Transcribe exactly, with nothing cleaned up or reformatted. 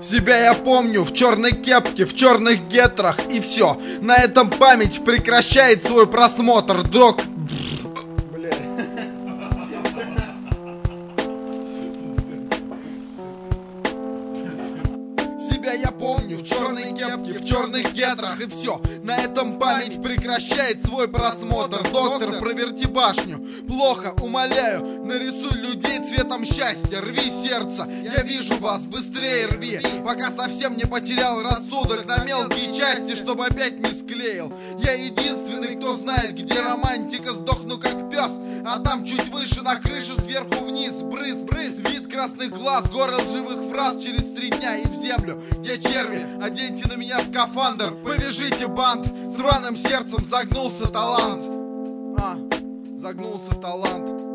Себя я помню в черной кепке, в черных гетрах, и все. На этом память прекращает свой просмотр. Док... Бля. Себя я помню в черной кепке, в черных гетрах, и все. На этом память прекращает свой просмотр. Доктор, проверти башню. Плохо, умоляю, нарисуй людей цветом счастья. Рви сердце, я вижу вас, быстрее рви, пока совсем не потерял рассудок на мелкие части, чтобы опять не склеил. Я единственный, кто знает, где романтика. Сдохну как пес, а там чуть выше на крыше сверху вниз. Брыз, брыз, вид красных глаз, город живых фраз через три дня и в землю, где черви. Оденьте на меня скафандр, повяжите бант. С рваным сердцем загнулся талант. А, загнулся талант.